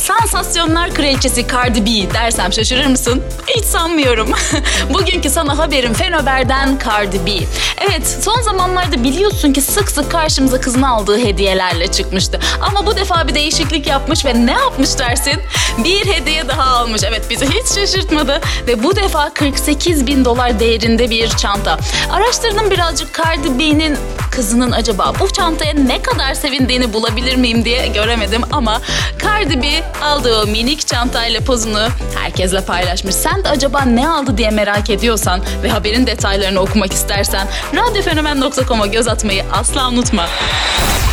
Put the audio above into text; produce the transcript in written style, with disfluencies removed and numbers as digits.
Sansasyonlar kraliçesi Cardi B dersem şaşırır mısın? Hiç sanmıyorum. Bugünkü sana haberim Fenober'den Cardi B. Evet, son zamanlarda biliyorsun ki sık sık karşımıza kızın aldığı hediyelerle çıkmıştı. Ama bu defa bir değişiklik yapmış ve ne yapmış dersin? Bir hediye daha almış. Evet, bizi hiç şaşırtmadı. Ve bu defa $48.000 değerinde bir çanta. Araştırdım birazcık Cardi B'nin kızının acaba bu çantaya ne kadar sevindiğini bulabilir miyim diye göremedim ama Cardi B aldığı o minik çantayla pozunu herkesle paylaşmış. Sen de acaba ne aldı diye merak ediyorsan ve haberin detaylarını okumak istersen radyofenomen.com'a göz atmayı asla unutma.